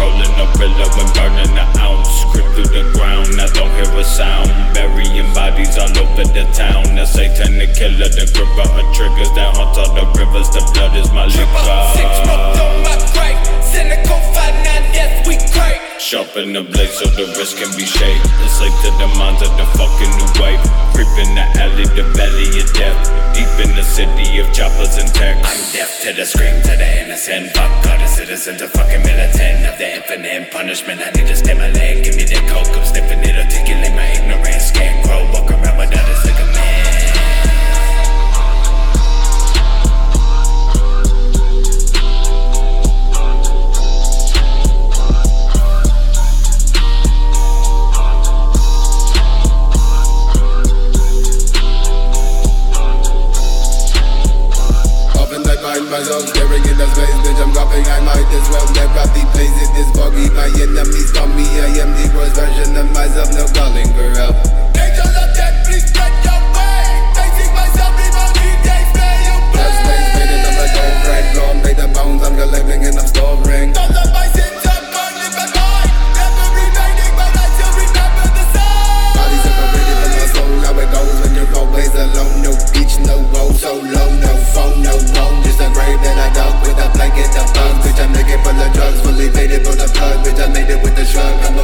rolling a Rilla when burning an ounce. Grip through the ground, I don't hear a sound. Burying bodies all over the town. The satanic killer, the gripper of triggers that haunts all the rivers. The blood is my liquor. 6 months on my grave. Cynical 5-9, yes, we great. Sharpen the blade so the wrist can be shaped. Enslaved to the minds of the fucking new wave. Creep in the alley, the valley of death. Deep in the city of choppers and texts. I'm deaf to the scream, to the innocent. Fuck all the citizens, a fucking militant of the infinite punishment. I need to stimulate, give me the coke, I'm sniffing it, articulate my ignorance. Scarecrow, walk around without a ligament. Myself staring in the space, bitch, I'm coughing, I might as well never be placed in this buggy. My enemies call me, I am the worst version of myself, no calling for help. Angels of death, please spread your way. Facing myself, leave my DJs play away. That's space, fading, I'm like old red, drawn, made the bones, I'm collecting and I'm storing. All of my sins are burning my mind, never remaining, but I still remember the sign. Body separated from my soul, how it goes when you're always alone. No beach, no road, so low, no phone, no home. A grave that I dug with a blanket of bugs. Bitch, I'm naked full of drugs, fully faded for the plug. Bitch, I made it with the shrug. I'm